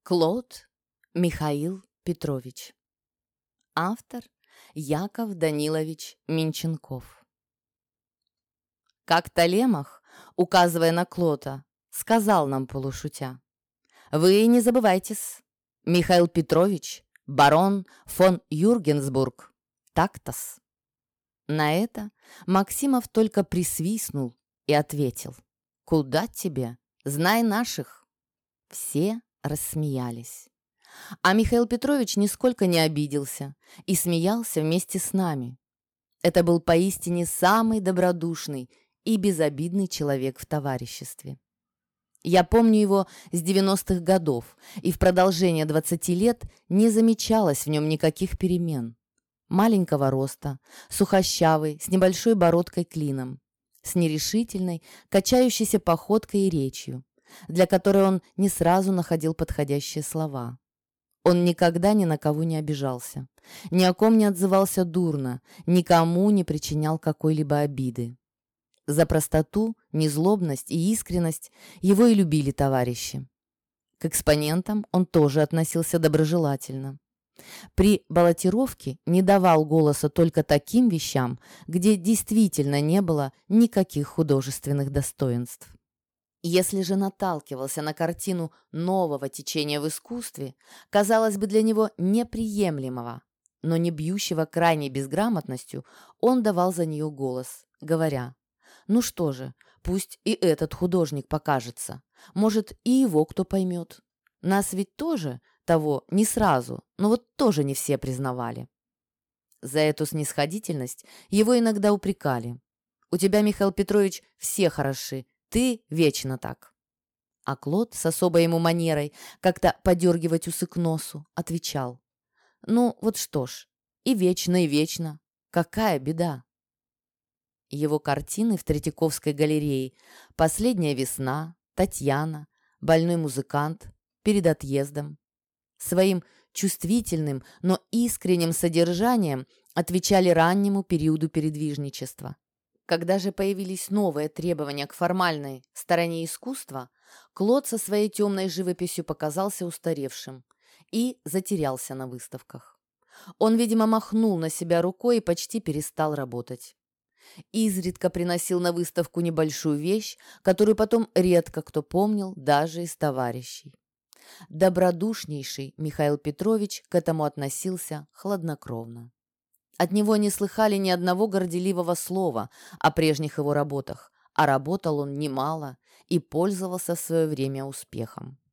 Клод Михаил Петрович. Автор Яков Данилович Минченков. Как-то Лемах, указывая на Клота, сказал нам полушутя: «Вы не забывайтесь, Михаил Петрович, барон фон Юргенсбург, так-тос». На это Максимов только присвистнул и ответил: «Куда тебе? Знай наших». Все рассмеялись. А Михаил Петрович нисколько не обиделся и смеялся вместе с нами. Это был поистине самый добродушный и безобидный человек в товариществе. Я помню его с 90-х годов, и в продолжение 20 лет не замечалось в нем никаких перемен. Маленького роста, сухощавый, с небольшой бородкой клином, с нерешительной, качающейся походкой и речью, для которой он не сразу находил подходящие слова. Он никогда ни на кого не обижался, ни о ком не отзывался дурно, никому не причинял какой-либо обиды. За простоту, незлобность и искренность его и любили товарищи. К экспонентам он тоже относился доброжелательно. При баллотировке не давал голоса только таким вещам, где действительно не было никаких художественных достоинств. Если же наталкивался на картину нового течения в искусстве, казалось бы, для него неприемлемого, но не бьющего крайней безграмотностью, он давал за нее голос, говоря: «Ну что же, пусть и этот художник покажется, может, и его кто поймет. Нас ведь тоже, того, не сразу, но вот тоже не все признавали». За эту снисходительность его иногда упрекали: «У тебя, Михаил Петрович, все хороши, ты вечно так». А Клод с особой ему манерой как-то подергивать усы к носу отвечал: «Ну, вот что ж, и вечно, какая беда». Его картины в Третьяковской галерее «Последняя весна», «Татьяна», «Больной музыкант», «Перед отъездом» своим чувствительным, но искренним содержанием отвечали раннему периоду передвижничества. Когда же появились новые требования к формальной стороне искусства, Клод со своей темной живописью показался устаревшим и затерялся на выставках. Он, видимо, махнул на себя рукой и почти перестал работать. Изредка приносил на выставку небольшую вещь, которую потом редко кто помнил, даже из товарищей. Добродушнейший Михаил Петрович к этому относился хладнокровно. От него не слыхали ни одного горделивого слова о прежних его работах, а работал он немало и пользовался в свое время успехом.